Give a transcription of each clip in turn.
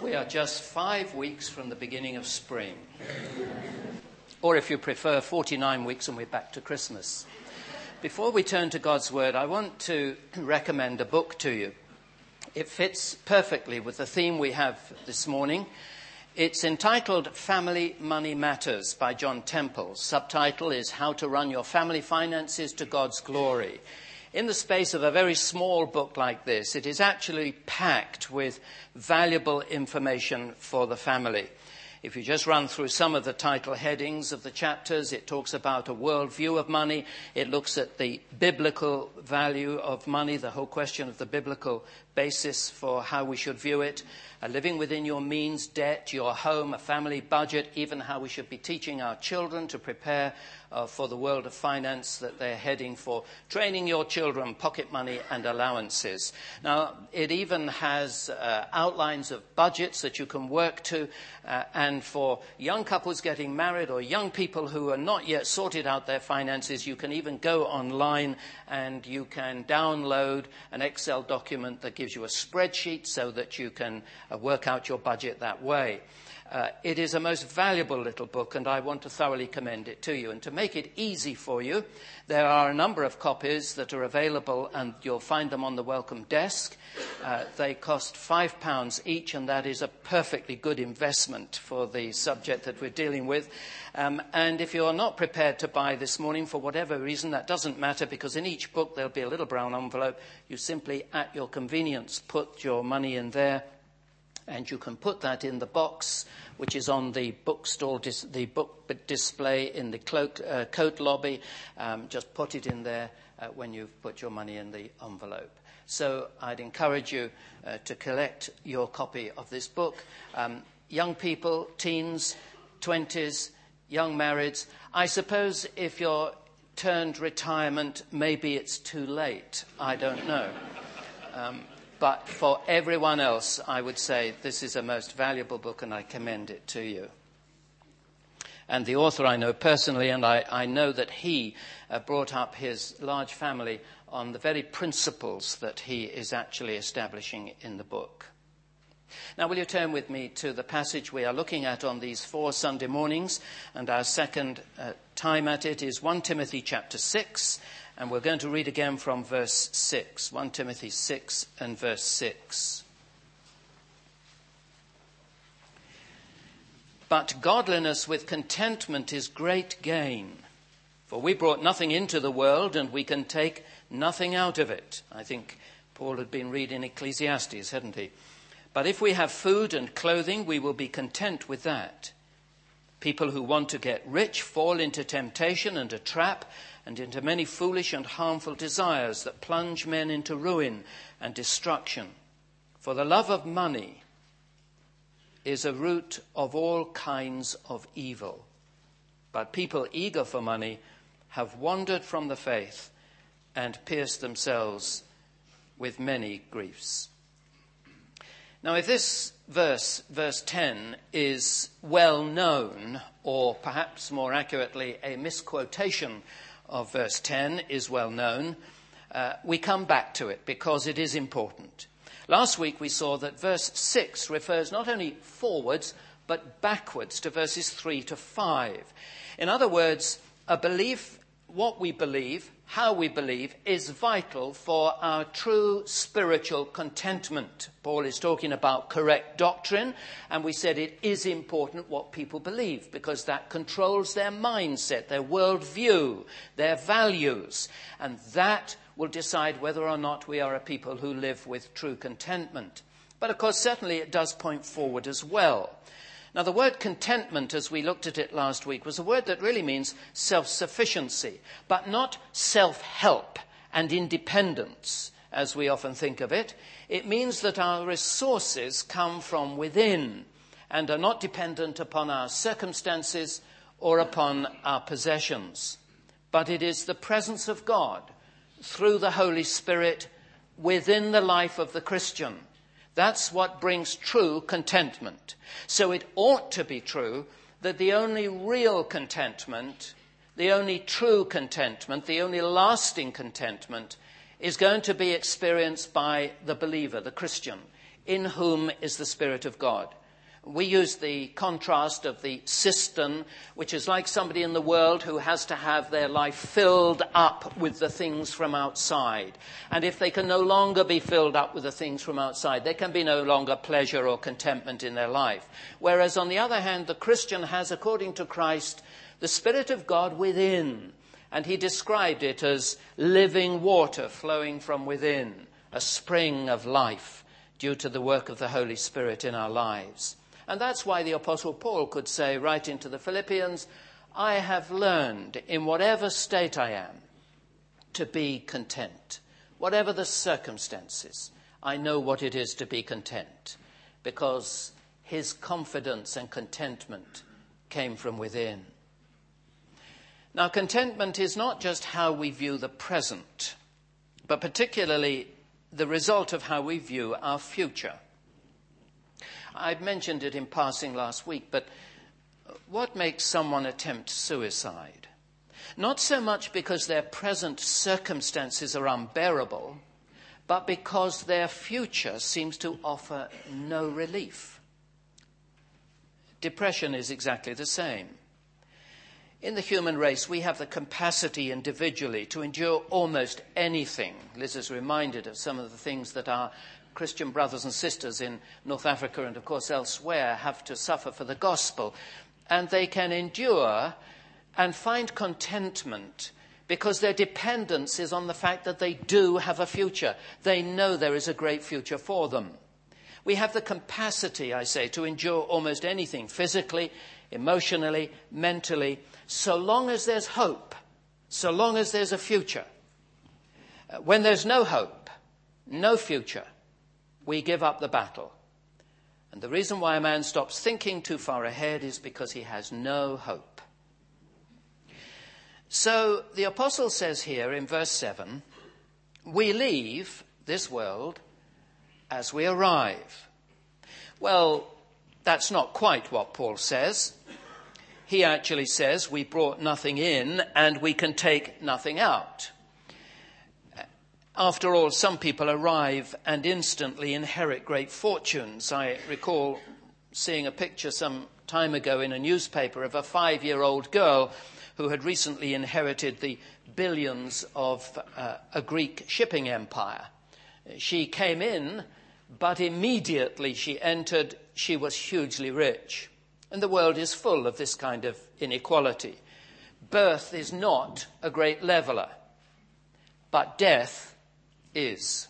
We are just 5 weeks from the beginning of spring. Or if you prefer, 49 weeks and we're back to Christmas. Before we turn to God's Word, I want to recommend a book to you. It fits perfectly with the theme we have this morning. It's entitled Family Money Matters by John Temple. Subtitle is How to Run Your Family Finances to God's Glory. In the space of a very small book like this, it is actually packed with valuable information for the family. If you just run through some of the title headings of the chapters, it talks about a worldview of money. It looks at the biblical value of money, the whole question of the biblical basis for how we should view it, living within your means, debt, your home, a family budget, even how we should be teaching our children to prepare for the world of finance that they're heading for, training your children, pocket money and allowances. Now, it even has outlines of budgets that you can work to, and for young couples getting married or young people who are not yet sorted out their finances, you can even go online and you can download an Excel document that gives you a spreadsheet so that you can work out your budget that way. It is a most valuable little book, and I want to thoroughly commend it to you. And to make it easy for you, there are a number of copies that are available, and you'll find them on the welcome desk. They cost £5 each, and that is a perfectly good investment for the subject that we're dealing with. And if you're not prepared to buy this morning for whatever reason, that doesn't matter, because in each book there'll be a little brown envelope. You simply, at your convenience, put your money in there. And you can put that in the box, which is on the bookstall, the book display in the coat lobby. Just put it in there when you've put your money in the envelope. So I'd encourage you to collect your copy of this book. Young people, teens, 20s, young marrieds. I suppose if you're turned retirement, maybe it's too late. I don't know. But for everyone else, I would say this is a most valuable book, and I commend it to you. And the author I know personally, and I know that he brought up his large family on the very principles that he is actually establishing in the book. Now, will you turn with me to the passage we are looking at on these 4 Sunday mornings, and our second time at it is 1 Timothy chapter 6, and we're going to read again from verse 6, 1 Timothy 6 and verse 6. But godliness with contentment is great gain, for we brought nothing into the world, and we can take nothing out of it. I think Paul had been reading Ecclesiastes, hadn't he? But if we have food and clothing, we will be content with that. People who want to get rich fall into temptation and a trap, and into many foolish and harmful desires that plunge men into ruin and destruction. For the love of money is a root of all kinds of evil. But people eager for money have wandered from the faith and pierced themselves with many griefs. Now, if this verse 10, is well known, or perhaps more accurately, a misquotation of verse 10 is well known, we come back to it because it is important. Last week we saw that verse 6 refers not only forwards but backwards to verses 3 to 5. In other words, a belief, what we believe, how we believe, is vital for our true spiritual contentment. Paul is talking about correct doctrine, and we said it is important what people believe, because that controls their mindset, their worldview, their values, and that will decide whether or not we are a people who live with true contentment. But of course, certainly it does point forward as well. Now, the word contentment, as we looked at it last week, was a word that really means self-sufficiency, but not self-help and independence, as we often think of it. It means that our resources come from within and are not dependent upon our circumstances or upon our possessions. But it is the presence of God through the Holy Spirit within the life of the Christian. That's what brings true contentment. So it ought to be true that the only real contentment, the only true contentment, the only lasting contentment is going to be experienced by the believer, the Christian, in whom is the Spirit of God. We use the contrast of the cistern, which is like somebody in the world who has to have their life filled up with the things from outside. And if they can no longer be filled up with the things from outside, there can be no longer pleasure or contentment in their life. Whereas on the other hand, the Christian has, according to Christ, the Spirit of God within. And he described it as living water flowing from within, a spring of life due to the work of the Holy Spirit in our lives. And that's why the Apostle Paul could say, writing to the Philippians, I have learned in whatever state I am to be content. Whatever the circumstances, I know what it is to be content, because his confidence and contentment came from within. Now, contentment is not just how we view the present, but particularly the result of how we view our future. I've mentioned it in passing last week, but what makes someone attempt suicide? Not so much because their present circumstances are unbearable, but because their future seems to offer no relief. Depression is exactly the same. In the human race, we have the capacity individually to endure almost anything. Liz is reminded of some of the things that our Christian brothers and sisters in North Africa and, of course, elsewhere have to suffer for the gospel. And they can endure and find contentment because their dependence is on the fact that they do have a future. They know there is a great future for them. We have the capacity, I say, to endure almost anything, physically, emotionally, mentally, so long as there's hope, so long as there's a future. When there's no hope, no future, we give up the battle. And the reason why a man stops thinking too far ahead is because he has no hope. So the apostle says here in verse 7, we leave this world as we arrive. Well, that's not quite what Paul says. He actually says we brought nothing in and we can take nothing out. After all, some people arrive and instantly inherit great fortunes. I recall seeing a picture some time ago in a newspaper of a 5-year-old girl who had recently inherited the billions of a Greek shipping empire. She came in, but immediately she entered, she was hugely rich. And the world is full of this kind of inequality. Birth is not a great leveler, but death is.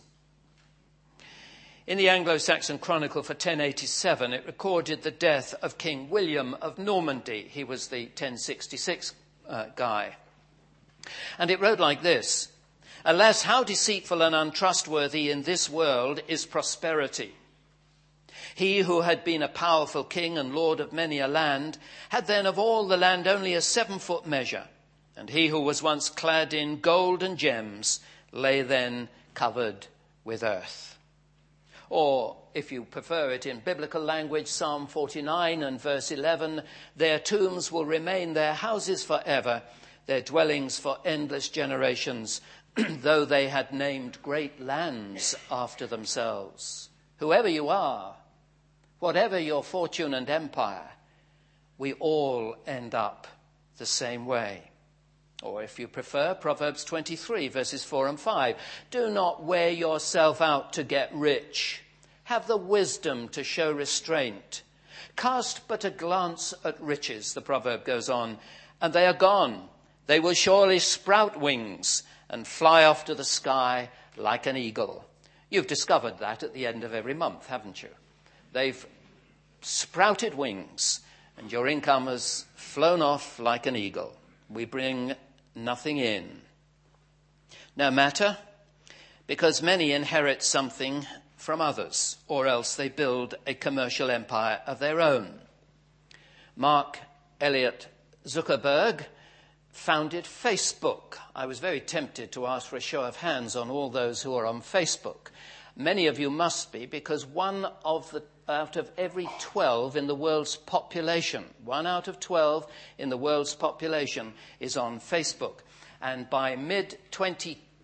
In the Anglo-Saxon Chronicle for 1087, it recorded the death of King William of Normandy. He was the 1066 guy. And it wrote like this, alas, how deceitful and untrustworthy in this world is prosperity. He who had been a powerful king and lord of many a land had then of all the land only a 7-foot measure. And he who was once clad in gold and gems lay then covered with earth. Or, if you prefer it in biblical language, Psalm 49 and verse 11, their tombs will remain their houses forever, their dwellings for endless generations, though they had named great lands after themselves. Whoever you are, whatever your fortune and empire, we all end up the same way. Or if you prefer, Proverbs 23, verses 4 and 5. Do not wear yourself out to get rich. Have the wisdom to show restraint. Cast but a glance at riches, the proverb goes on, and they are gone. They will surely sprout wings and fly off to the sky like an eagle. You've discovered that at the end of every month, haven't you? They've sprouted wings, and your income has flown off like an eagle. We bring nothing in. No matter, because many inherit something from others, or else they build a commercial empire of their own. Mark Elliott Zuckerberg founded Facebook. I was very tempted to ask for a show of hands on all those who are on Facebook. Many of you must be, because out of every 12 in the world's population, 1 out of 12 in the world's population is on Facebook. And by mid-20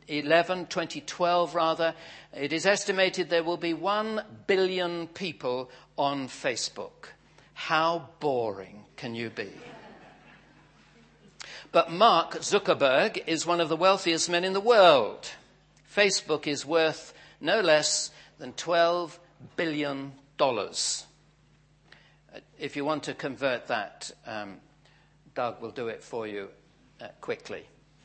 2012 rather, it is estimated there will be 1 billion people on Facebook. How boring can you be? But Mark Zuckerberg is one of the wealthiest men in the world. Facebook is worth no less than $12 billion. If you want to convert that, Doug will do it for you quickly.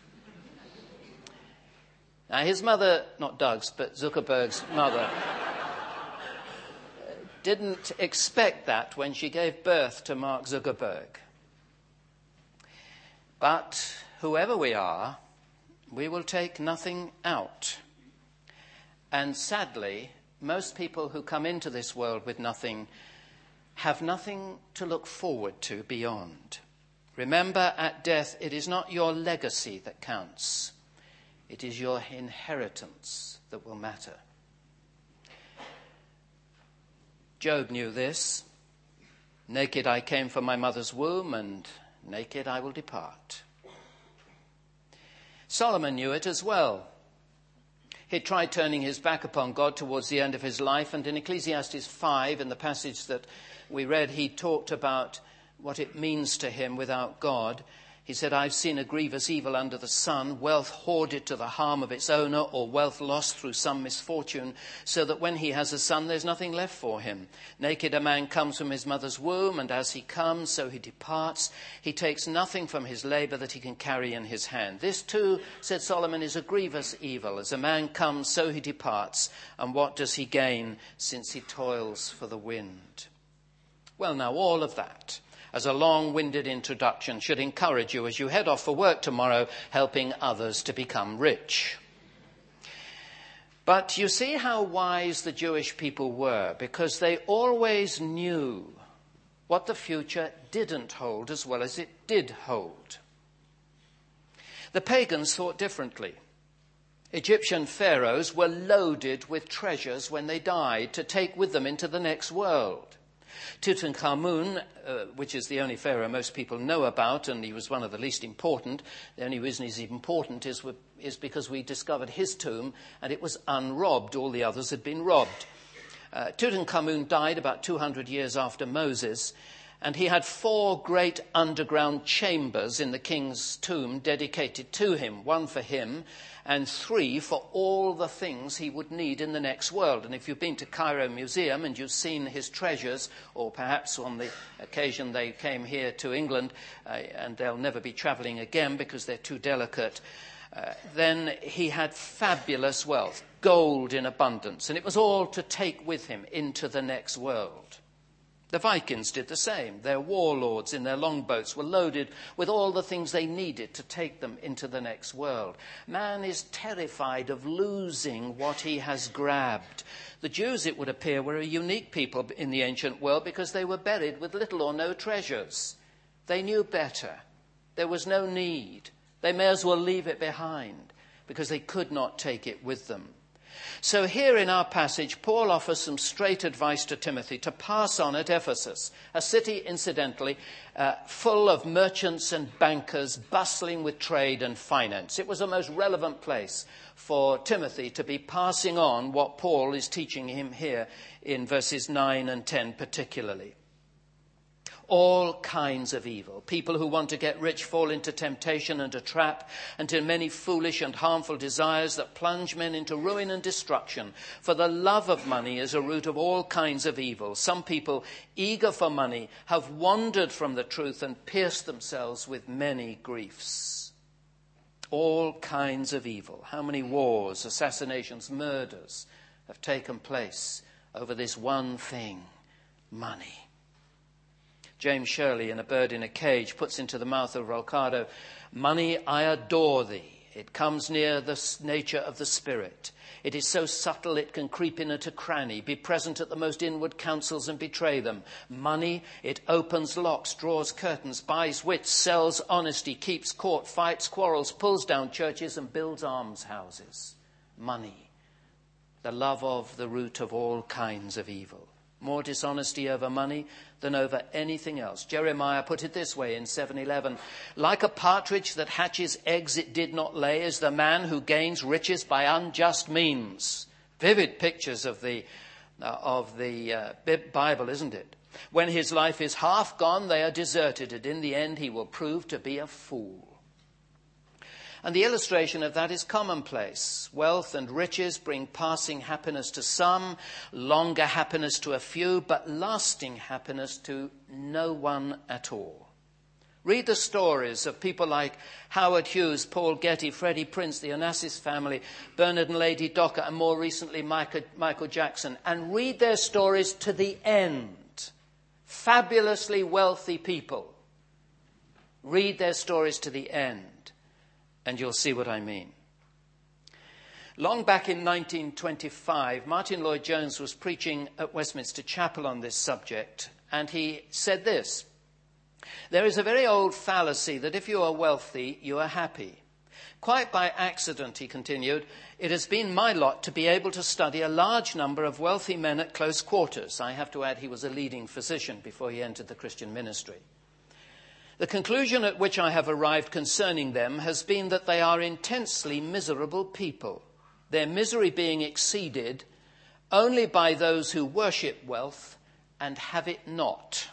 Now, his mother, not Doug's, but Zuckerberg's mother, didn't expect that when she gave birth to Mark Zuckerberg. But whoever we are, we will take nothing out. And sadly, most people who come into this world with nothing have nothing to look forward to beyond. Remember, at death, it is not your legacy that counts. It is your inheritance that will matter. Job knew this. Naked I came from my mother's womb, and naked I will depart. Solomon knew it as well. He tried turning his back upon God towards the end of his life, and in Ecclesiastes 5, in the passage that we read, he talked about what it means to him without God. He said, I've seen a grievous evil under the sun, wealth hoarded to the harm of its owner, or wealth lost through some misfortune, so that when he has a son, there's nothing left for him. Naked a man comes from his mother's womb, and as he comes, so he departs. He takes nothing from his labor that he can carry in his hand. This too, said Solomon, is a grievous evil. As a man comes, so he departs. And what does he gain, since he toils for the wind? Well, now, all of that, as a long-winded introduction, should encourage you as you head off for work tomorrow, helping others to become rich. But you see how wise the Jewish people were, because they always knew what the future didn't hold as well as it did hold. The pagans thought differently. Egyptian pharaohs were loaded with treasures when they died to take with them into the next world. Tutankhamun, which is the only pharaoh most people know about, and he was one of the least important. The only reason he's important is because we discovered his tomb and it was unrobbed. All the others had been robbed. Tutankhamun died about 200 years after Moses, and he had 4 great underground chambers in the king's tomb dedicated to him, 1 for him and 3 for all the things he would need in the next world. And if you've been to Cairo Museum and you've seen his treasures, or perhaps on the occasion they came here to England, and they'll never be travelling again because they're too delicate, then he had fabulous wealth, gold in abundance, and it was all to take with him into the next world. The Vikings did the same. Their warlords in their longboats were loaded with all the things they needed to take them into the next world. Man is terrified of losing what he has grabbed. The Jews, it would appear, were a unique people in the ancient world because they were buried with little or no treasures. They knew better. There was no need. They may as well leave it behind because they could not take it with them. So here in our passage, Paul offers some straight advice to Timothy to pass on at Ephesus, a city, incidentally, full of merchants and bankers, bustling with trade and finance. It was a most relevant place for Timothy to be passing on what Paul is teaching him here in verses 9 and 10 particularly. All kinds of evil. People who want to get rich fall into temptation and a trap, and to many foolish and harmful desires that plunge men into ruin and destruction. For the love of money is a root of all kinds of evil. Some people, eager for money, have wandered from the truth and pierced themselves with many griefs. All kinds of evil. How many wars, assassinations, murders have taken place over this one thing, money? James Shirley, in A Bird in a Cage, puts into the mouth of Rolcado, money, I adore thee. It comes near the nature of the spirit. It is so subtle it can creep in at a cranny, be present at the most inward counsels and betray them. Money, it opens locks, draws curtains, buys wits, sells honesty, keeps court, fights quarrels, pulls down churches and builds almshouses. Money, the love of the root of all kinds of evil. more dishonesty over money than over anything else. Jeremiah put it this way in 7:11, like a partridge that hatches eggs it did not lay is the man who gains riches by unjust means. Vivid pictures of the Bible, isn't it? When his life is half gone, they are deserted, and in the end he will prove to be a fool. And the illustration of that is commonplace. Wealth and riches bring passing happiness to some, longer happiness to a few, but lasting happiness to no one at all. Read the stories of people like Howard Hughes, Paul Getty, Freddie Prinze, the Onassis family, Bernard and Lady Docker, and more recently Michael Jackson, and read their stories to the end. Fabulously wealthy people. Read their stories to the end. And you'll see what I mean. Long back in 1925, Martin Lloyd-Jones was preaching at Westminster Chapel on this subject, and he said this: there is a very old fallacy that if you are wealthy, you are happy. Quite by accident, he continued, it has been my lot to be able to study a large number of wealthy men at close quarters. I have to add he was a leading physician before he entered the Christian ministry. The conclusion at which I have arrived concerning them has been that they are intensely miserable people, their misery being exceeded only by those who worship wealth and have it not.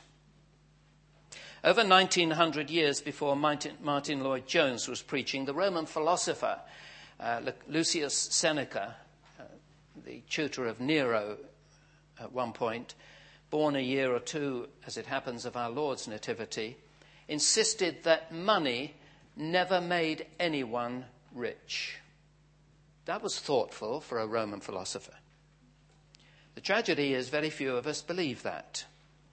Over 1900 years before Martin Lloyd-Jones was preaching, the Roman philosopher Lucius Seneca, the tutor of Nero at one point, born a year or two, as it happens, of our Lord's nativity, insisted that money never made anyone rich. That was thoughtful for a Roman philosopher. The tragedy is very few of us believe that.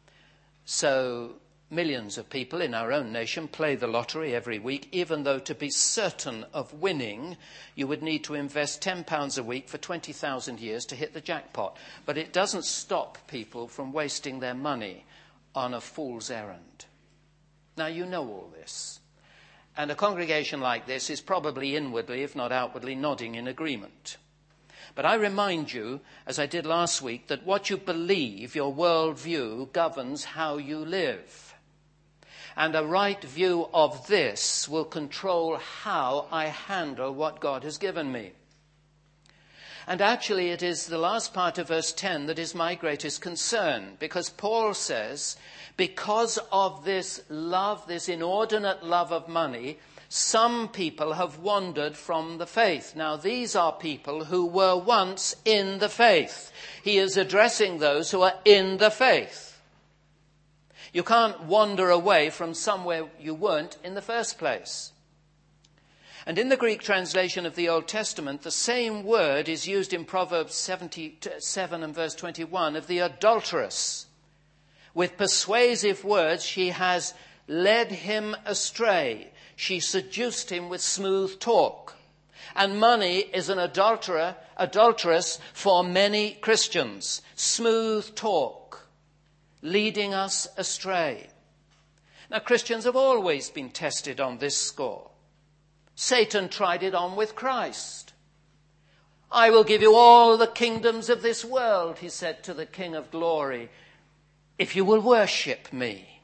So millions of people in our own nation play the lottery every week, even though to be certain of winning, you would need to invest £10 a week for 20,000 years to hit the jackpot. But it doesn't stop people from wasting their money on a fool's errand. Now, you know all this. And a congregation like this is probably inwardly, if not outwardly, nodding in agreement. But I remind you, as I did last week, that what you believe, your worldview, governs how you live. And a right view of this will control how I handle what God has given me. And actually, it is the last part of verse 10 that is my greatest concern, because Paul says, because of this love, this inordinate love of money, some people have wandered from the faith. Now, these are people who were once in the faith. He is addressing those who are in the faith. You can't wander away from somewhere you weren't in the first place. And in the Greek translation of the Old Testament, the same word is used in Proverbs 77 and verse 21 of the adulteress. With persuasive words, she has led him astray. She seduced him with smooth talk. And money is an adulteress for many Christians. Smooth talk, leading us astray. Now, Christians have always been tested on this score. Satan tried it on with Christ. I will give you all the kingdoms of this world, he said to the King of Glory, if you will worship me.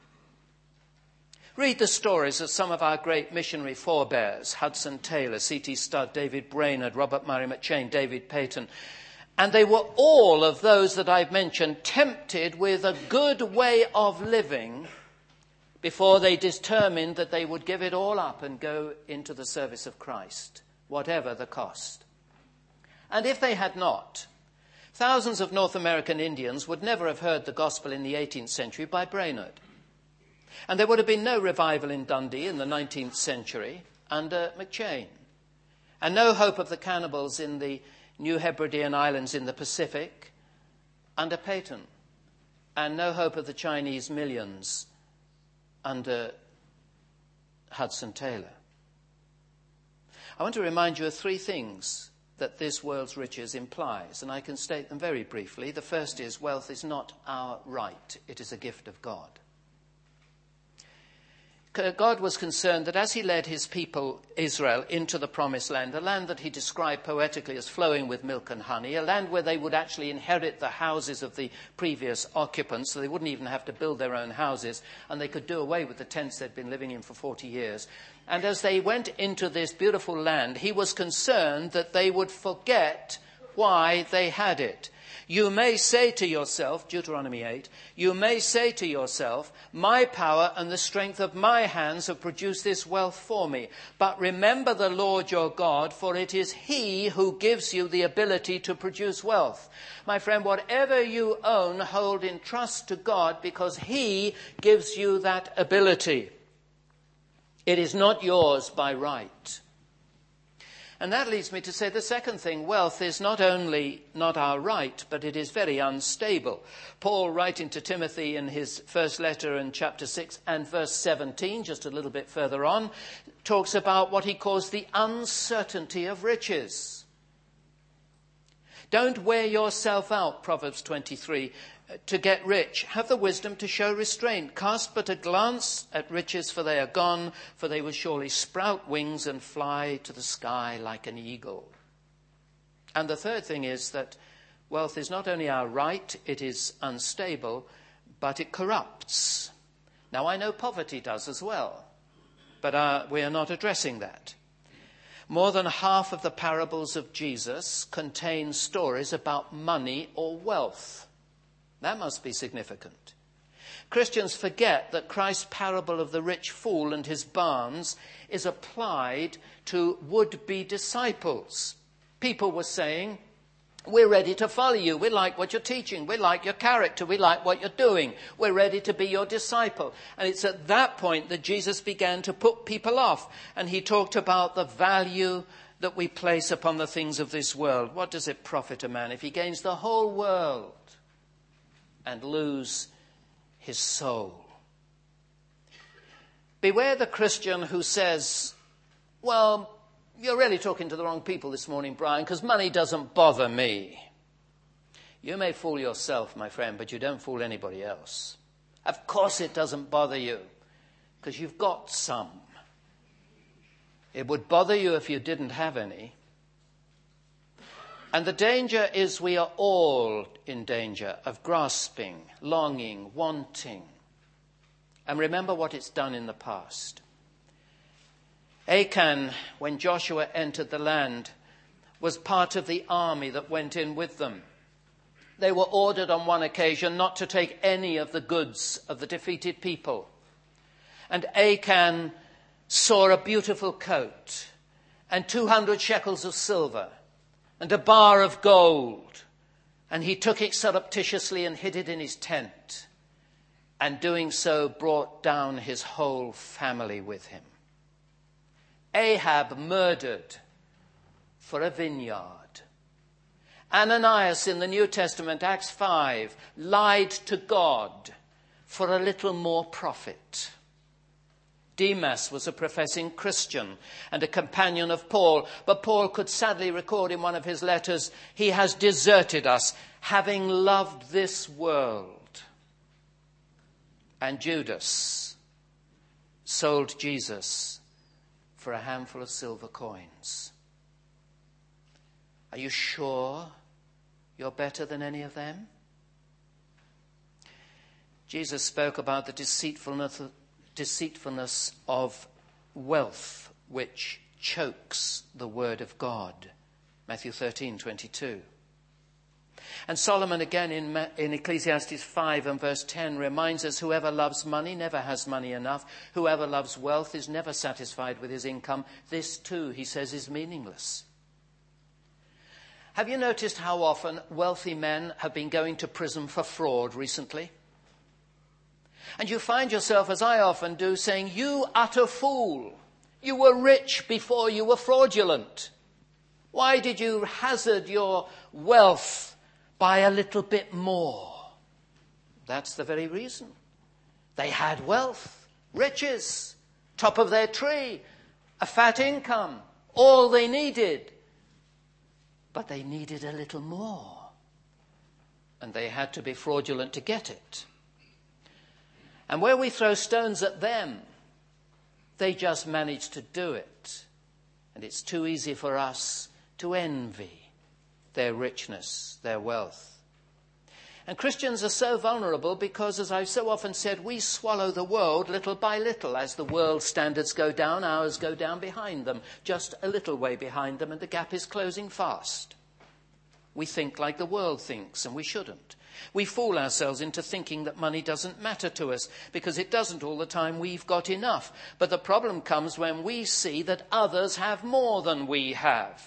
Read the stories of some of our great missionary forebears, Hudson Taylor, C.T. Studd, David Brainerd, Robert Murray McCheyne, David Peyton. And they were all of those that I've mentioned tempted with a good way of living before they determined that they would give it all up and go into the service of Christ, whatever the cost. And if they had not, thousands of North American Indians would never have heard the gospel in the 18th century by Brainerd. And there would have been no revival in Dundee in the 19th century under McCheyne. And no hope of the cannibals in the New Hebridean Islands in the Pacific under Peyton. And no hope of the Chinese millions under Hudson Taylor. I want to remind you of three things that this world's riches implies, and I can state them very briefly. The first is wealth is not our right, it is a gift of God. God was concerned that as he led his people, Israel, into the promised land, a land that he described poetically as flowing with milk and honey, a land where they would actually inherit the houses of the previous occupants, so they wouldn't even have to build their own houses, and they could do away with the tents they'd been living in for 40 years. And as they went into this beautiful land, he was concerned that they would forget why they had it. You may say to yourself, Deuteronomy 8, you may say to yourself, my power and the strength of my hands have produced this wealth for me. But remember the Lord your God, for it is he who gives you the ability to produce wealth. My friend, whatever you own, hold in trust to God, because he gives you that ability. It is not yours by right. And that leads me to say the second thing, wealth is not only not our right, but it is very unstable. Paul, writing to Timothy in his first letter in chapter 6 and verse 17, just a little bit further on, talks about what he calls the uncertainty of riches. Don't wear yourself out, Proverbs 23, to get rich. Have the wisdom to show restraint. Cast but a glance at riches, for they are gone, for they will surely sprout wings and fly to the sky like an eagle. And the third thing is that wealth is not only our right, it is unstable, but it corrupts. Now, I know poverty does as well, but we are not addressing that. More than half of the parables of Jesus contain stories about money or wealth. That must be significant. Christians forget that Christ's parable of the rich fool and his barns is applied to would-be disciples. People were saying, we're ready to follow you. We like what you're teaching. We like your character. We like what you're doing. We're ready to be your disciple. And it's at that point that Jesus began to put people off. And he talked about the value that we place upon the things of this world. What does it profit a man if he gains the whole world and lose his soul? Beware the Christian who says, well, you're really talking to the wrong people this morning, Brian, because money doesn't bother me. You may fool yourself, my friend, but you don't fool anybody else. Of course it doesn't bother you, because you've got some. It would bother you if you didn't have any. And the danger is we are all in danger of grasping, longing, wanting. And remember what it's done in the past. Achan, when Joshua entered the land, was part of the army that went in with them. They were ordered on one occasion not to take any of the goods of the defeated people. And Achan saw a beautiful coat and 200 shekels of silver and a bar of gold, and he took it surreptitiously and hid it in his tent, and doing so brought down his whole family with him. Ahab murdered for a vineyard. Ananias in the New Testament, Acts 5, lied to God for a little more profit. Demas was a professing Christian and a companion of Paul, but Paul could sadly record in one of his letters, he has deserted us, having loved this world. And Judas sold Jesus for a handful of silver coins. Are you sure you're better than any of them? Jesus spoke about the deceitfulness of wealth, which chokes the word of God. Matthew 13:22. And Solomon again in Ecclesiastes 5 and verse 10 reminds us, whoever loves money never has money enough. Whoever loves wealth is never satisfied with his income. This too, he says, is meaningless. Have you noticed how often wealthy men have been going to prison for fraud recently? And you find yourself, as I often do, saying, you utter fool. You were rich before you were fraudulent. Why did you hazard your wealth by a little bit more? That's the very reason. They had wealth, riches, top of their tree, a fat income, all they needed. But they needed a little more. And they had to be fraudulent to get it. And where we throw stones at them, They just manage to do it. And it's too easy for us to envy their richness, their wealth. And Christians are so vulnerable because, as I've so often said, we swallow the world little by little. As the world's standards go down, ours go down behind them, just a little way behind them, and the gap is closing fast. We think like the world thinks, and we shouldn't. We fool ourselves into thinking that money doesn't matter to us, because it doesn't all the time. We've got enough. But the problem comes when we see that others have more than we have.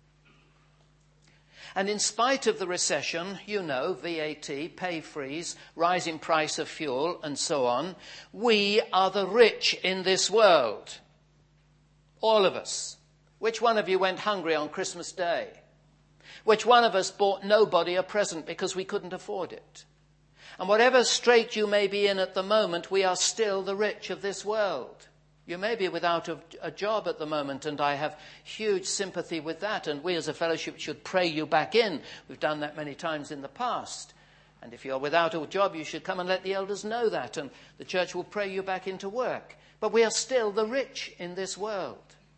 And in spite of the recession, VAT, pay freeze, rising price of fuel, and so on, we are the rich in this world. All of us. Which one of you went hungry on Christmas Day? Which one of us bought nobody a present because we couldn't afford it? And whatever strait you may be in at the moment, we are still the rich of this world. You may be without a job at the moment, and I have huge sympathy with that, and we as a fellowship should pray you back in. We've done that many times in the past. And if you're without a job, you should come and let the elders know that, and the church will pray you back into work. But we are still the rich in this world.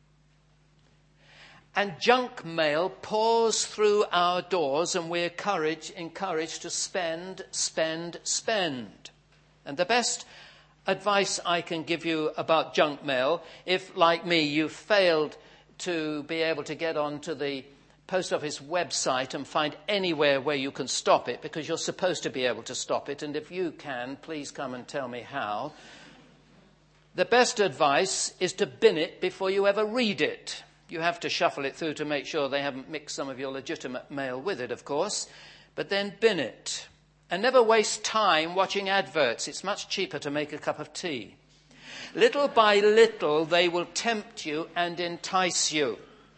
And junk mail pours through our doors, and we're encouraged to spend. And the best advice I can give you about junk mail, if, like me, you failed to be able to get onto the post office website and find anywhere where you can stop it, because you're supposed to be able to stop it, and if you can, please come and tell me how. The best advice is to bin it before you ever read it. You have to shuffle it through to make sure they haven't mixed some of your legitimate mail with it, of course, but then bin it. And never waste time watching adverts. It's much cheaper to make a cup of tea. Little by little, they will tempt you and entice you.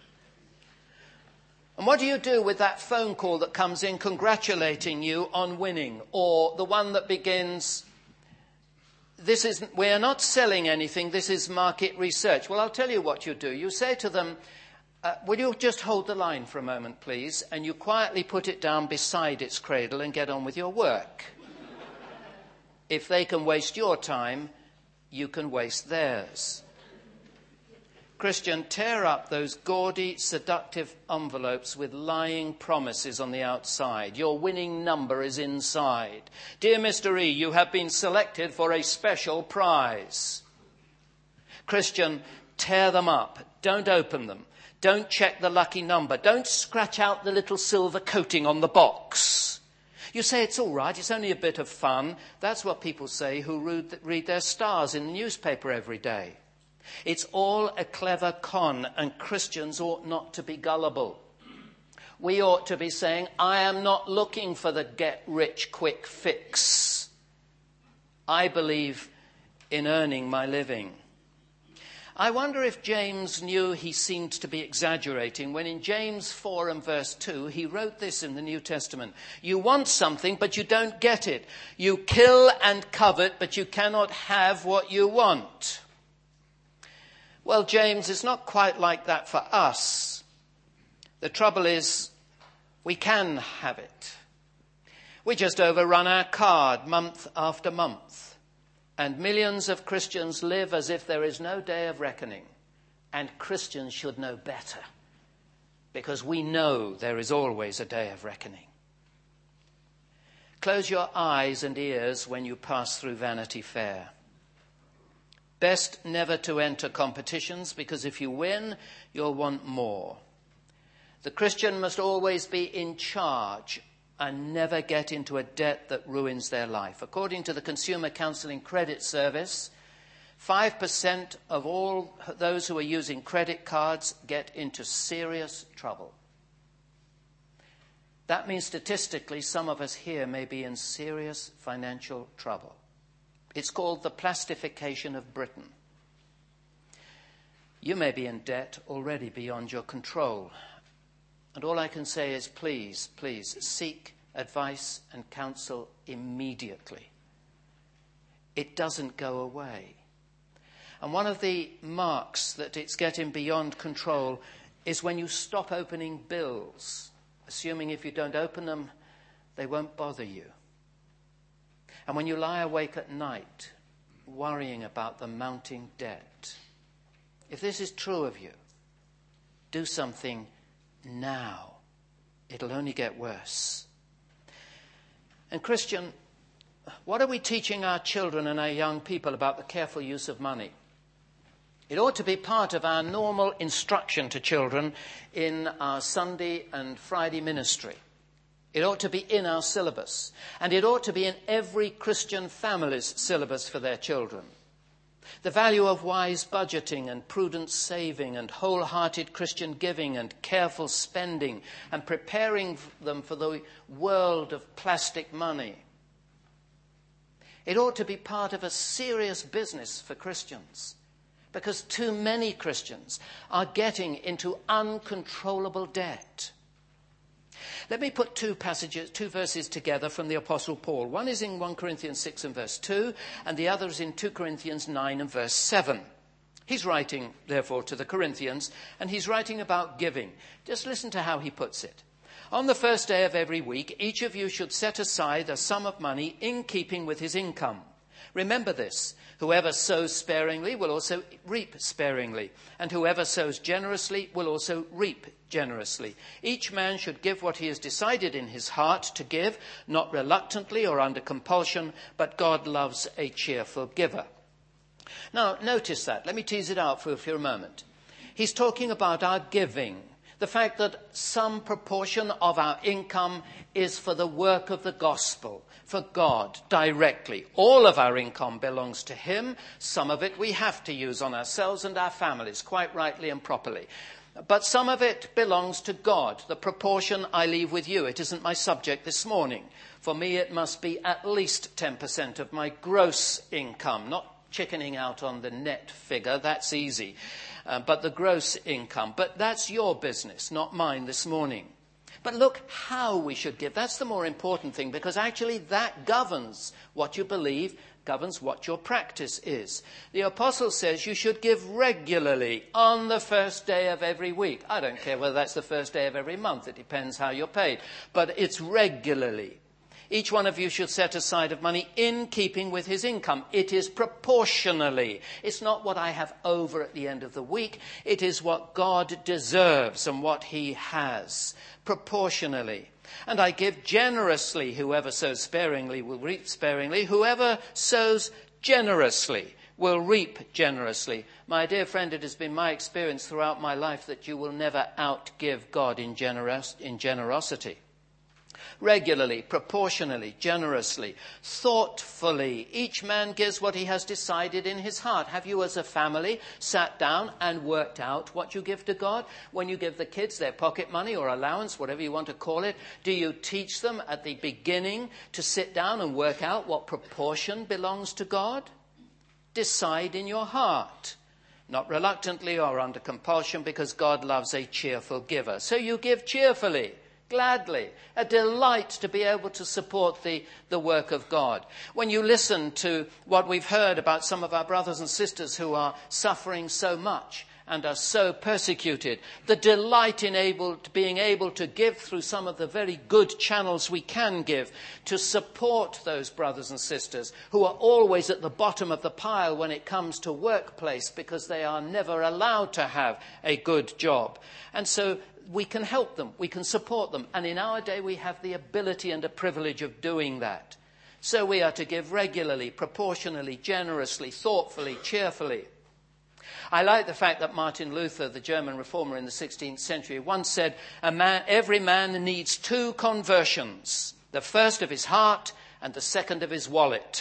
And what do you do with that phone call that comes in congratulating you on winning? Or the one that begins, we are not selling anything, this is market research. Well, I'll tell you what you do. You say to them, will you just hold the line for a moment, please? And you quietly put it down beside its cradle and get on with your work. If they can waste your time, you can waste theirs. Christian, tear up those gaudy, seductive envelopes with lying promises on the outside. Your winning number is inside. Dear Mr. E, you have been selected for a special prize. Christian, tear them up. Don't open them. Don't check the lucky number. Don't scratch out the little silver coating on the box. You say it's all right, it's only a bit of fun. That's what people say who read their stars in the newspaper every day. It's all a clever con, and Christians ought not to be gullible. We ought to be saying, I am not looking for the get-rich-quick fix. I believe in earning my living. I wonder if James knew he seemed to be exaggerating when in James 4 and verse 2, he wrote this in the New Testament. You want something, but you don't get it. You kill and covet, but you cannot have what you want. Well, James, it's not quite like that for us. The trouble is, we can have it. We just overrun our card month after month. And millions of Christians live as if there is no day of reckoning. And Christians should know better, because we know there is always a day of reckoning. Close your eyes and ears when you pass through Vanity Fair. Best never to enter competitions, because if you win, you'll want more. The Christian must always be in charge and never get into a debt that ruins their life. According to the Consumer Counseling Credit Service, 5% of all those who are using credit cards get into serious trouble. That means statistically some of us here may be in serious financial trouble. It's called the plastification of Britain. You may be in debt already beyond your control. And all I can say is please, please, seek advice and counsel immediately. It doesn't go away. And one of the marks that it's getting beyond control is when you stop opening bills, assuming if you don't open them, they won't bother you. And when you lie awake at night, worrying about the mounting debt. if this is true of you, do something now. It'll only get worse. And Christian, what are we teaching our children and our young people about the careful use of money? It ought to be part of our normal instruction to children in our Sunday and Friday ministry. It ought to be in our syllabus. And it ought to be in every Christian family's syllabus for their children. The value of wise budgeting and prudent saving and wholehearted Christian giving and careful spending and preparing them for the world of plastic money. It ought to be part of a serious business for Christians, because too many Christians are getting into uncontrollable debt. Let me put two verses together from the Apostle Paul. One is in 1 Corinthians 6 and verse 2, and the other is in 2 Corinthians 9 and verse 7. He's writing, therefore, to the Corinthians, and he's writing about giving. Just listen to how he puts it. On the first day of every week, each of you should set aside a sum of money in keeping with his income. Remember this, whoever sows sparingly will also reap sparingly, and whoever sows generously will also reap generously. Each man should give what he has decided in his heart to give, not reluctantly or under compulsion, but God loves a cheerful giver. Now, notice that. Let me tease it out for a moment. He's talking about our giving. The fact that some proportion of our income is for the work of the gospel, for God directly. All of our income belongs to him. Some of it we have to use on ourselves and our families, quite rightly and properly. But some of it belongs to God. The proportion I leave with you. It isn't my subject this morning. For me, it must be at least 10% of my gross income, not chickening out on the net figure. That's easy. But the gross income. But that's your business, not mine this morning. But look how we should give. That's the more important thing, because actually that governs what you believe, governs what your practice is. The apostle says you should give regularly on the first day of every week. I don't care whether that's the first day of every month. It depends how you're paid. But it's regularly. Each one of you should set aside of money in keeping with his income. It is proportionally. It's not what I have over at the end of the week. It is what God deserves and what he has. Proportionally. And I give generously. Whoever sows sparingly will reap sparingly. Whoever sows generously will reap generously. My dear friend, it has been my experience throughout my life that you will never outgive God in generosity. Regularly, proportionally, generously, thoughtfully. Each man gives what he has decided in his heart. Have you as a family sat down and worked out what you give to God? When you give the kids their pocket money or allowance, whatever you want to call it, do you teach them at the beginning to sit down and work out what proportion belongs to God? Decide in your heart. Not reluctantly or under compulsion, because God loves a cheerful giver. So you give cheerfully. Gladly, a delight to be able to support the work of God. When you listen to what we've heard about some of our brothers and sisters who are suffering so much and are so persecuted, the delight in being able to give through some of the very good channels we can give to support those brothers and sisters who are always at the bottom of the pile when it comes to workplace, because they are never allowed to have a good job. And so we can help them, we can support them, and in our day we have the ability and the privilege of doing that. So we are to give regularly, proportionally, generously, thoughtfully, cheerfully. I like the fact that Martin Luther, the German reformer in the 16th century, once said, every man needs two conversions, the first of his heart and the second of his wallet.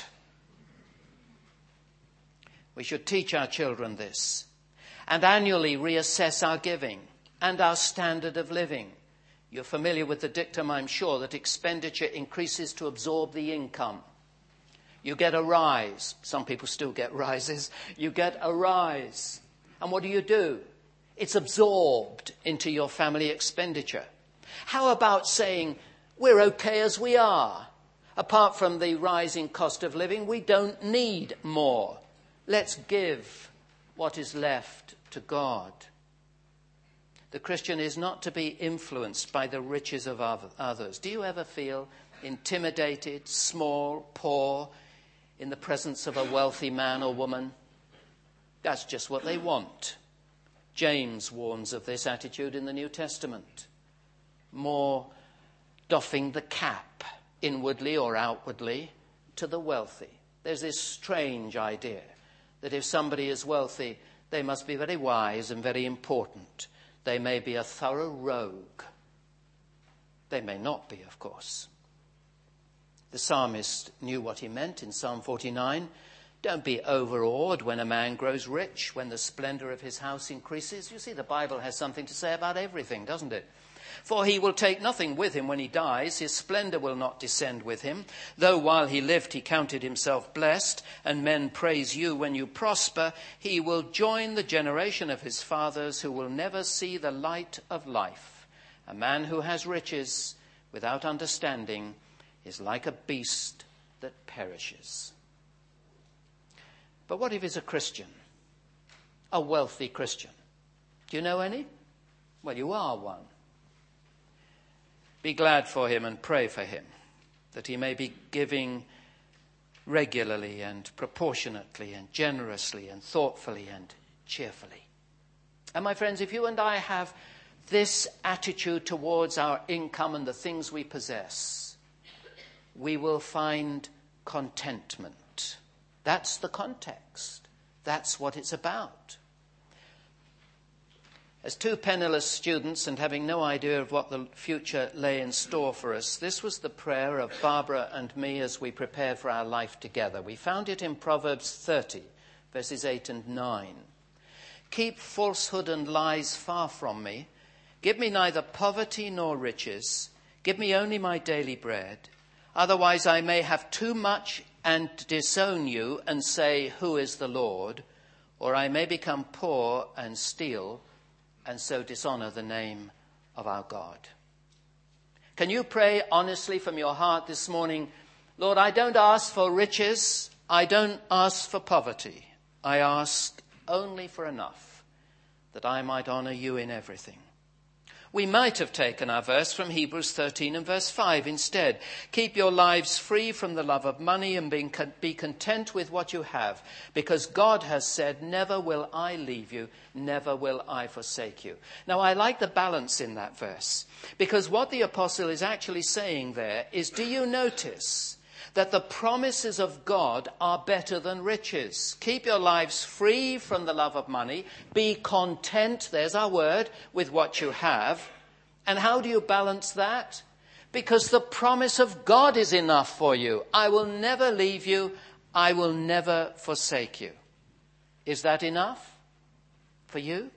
We should teach our children this, and annually reassess our giving and our standard of living. You're familiar with the dictum, I'm sure, that expenditure increases to absorb the income. You get a rise. Some people still get rises. You get a rise. And what do? It's absorbed into your family expenditure. How about saying, we're okay as we are? Apart from the rising cost of living, we don't need more. Let's give what is left to God. The Christian is not to be influenced by the riches of others. Do you ever feel intimidated, small, poor, in the presence of a wealthy man or woman? That's just what they want. James warns of this attitude in the New Testament. More doffing the cap, inwardly or outwardly, to the wealthy. There's this strange idea that if somebody is wealthy, they must be very wise and very important. They may be a thorough rogue. They may not be, of course. The psalmist knew what he meant in Psalm 49. Don't be overawed when a man grows rich, when the splendor of his house increases. You see, the Bible has something to say about everything, doesn't it? For he will take nothing with him when he dies. His splendor will not descend with him. Though while he lived he counted himself blessed, and men praise you when you prosper, he will join the generation of his fathers who will never see the light of life. A man who has riches without understanding is like a beast that perishes. But what if he's a Christian? A wealthy Christian? Do you know any? Well, you are one. Be glad for him and pray for him, that he may be giving regularly and proportionately and generously and thoughtfully and cheerfully. And my friends, if you and I have this attitude towards our income and the things we possess, we will find contentment. That's the context. That's what it's about. As two penniless students and having no idea of what the future lay in store for us, this was the prayer of Barbara and me as we prepared for our life together. We found it in Proverbs 30, verses 8 and 9. Keep falsehood and lies far from me. Give me neither poverty nor riches. Give me only my daily bread. Otherwise I may have too much and disown you and say, who is the Lord? Or I may become poor and steal and so dishonor the name of our God. Can you pray honestly from your heart this morning, Lord, I don't ask for riches. I don't ask for poverty. I ask only for enough that I might honor you in everything. We might have taken our verse from Hebrews 13 and verse 5 instead. Keep your lives free from the love of money and be content with what you have, because God has said, never will I leave you, never will I forsake you. Now, I like the balance in that verse, because what the apostle is actually saying there is, do you notice that the promises of God are better than riches? Keep your lives free from the love of money. Be content, there's our word, with what you have. And how do you balance that? Because the promise of God is enough for you. I will never leave you. I will never forsake you. Is that enough for you?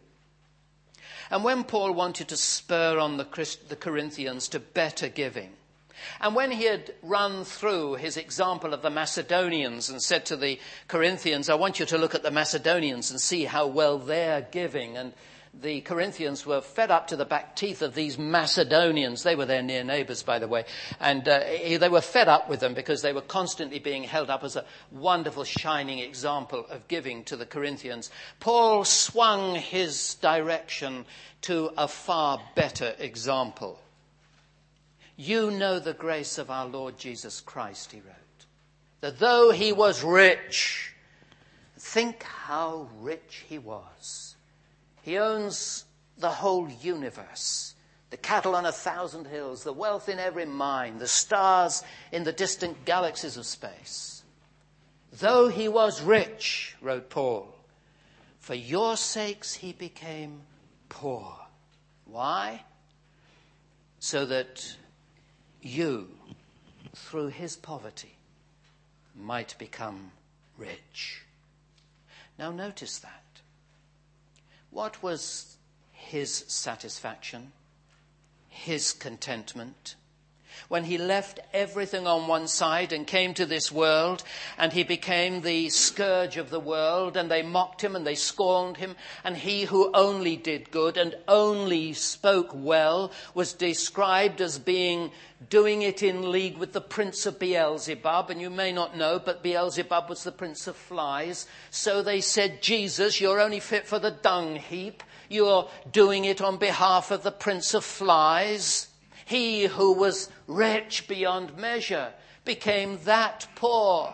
And when Paul wanted to spur on the Corinthians to better giving, and when he had run through his example of the Macedonians and said to the Corinthians, I want you to look at the Macedonians and see how well they're giving. And the Corinthians were fed up to the back teeth of these Macedonians. They were their near neighbors, by the way. And they were fed up with them because they were constantly being held up as a wonderful, shining example of giving to the Corinthians. Paul swung his direction to a far better example. You know the grace of our Lord Jesus Christ, he wrote, that though he was rich, think how rich he was. He owns the whole universe, the cattle on 1,000 hills, the wealth in every mine, the stars in the distant galaxies of space. Though he was rich, wrote Paul, for your sakes he became poor. Why? So that you, through his poverty, might become rich. Now notice that. What was his satisfaction, his contentment? When he left everything on one side and came to this world, and he became the scourge of the world, and they mocked him and they scorned him, and he who only did good and only spoke well was described as doing it in league with the prince of Beelzebub. And you may not know, but Beelzebub was the prince of flies. So they said, Jesus, you're only fit for the dung heap. You're doing it on behalf of the prince of flies. He who was rich beyond measure became that poor.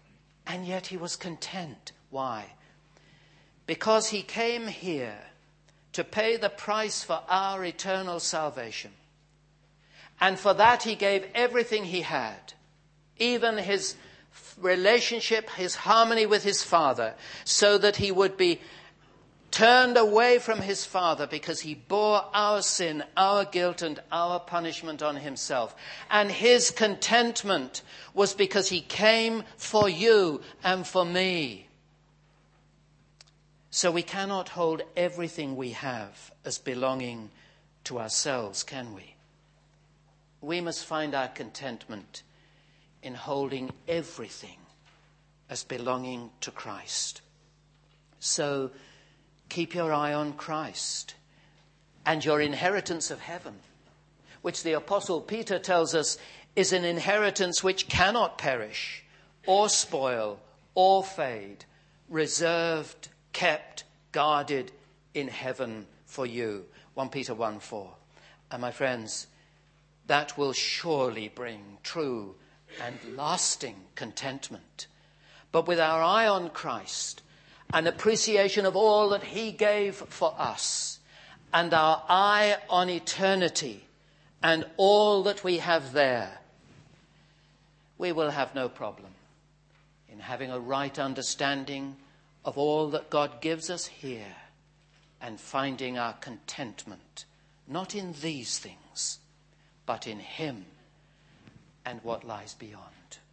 And yet he was content. Why? Because he came here to pay the price for our eternal salvation. And for that he gave everything he had, even his relationship, his harmony with his Father, so that he would be turned away from his Father because he bore our sin, our guilt, and our punishment on himself. And his contentment was because he came for you and for me. So we cannot hold everything we have as belonging to ourselves, can we? We must find our contentment in holding everything as belonging to Christ. So keep your eye on Christ and your inheritance of heaven, which the Apostle Peter tells us is an inheritance which cannot perish or spoil or fade, reserved, kept, guarded in heaven for you. 1 Peter 1:4. And my friends, that will surely bring true and lasting contentment. But with our eye on Christ, an appreciation of all that he gave for us, and our eye on eternity and all that we have there, we will have no problem in having a right understanding of all that God gives us here and finding our contentment, not in these things, but in him and what lies beyond.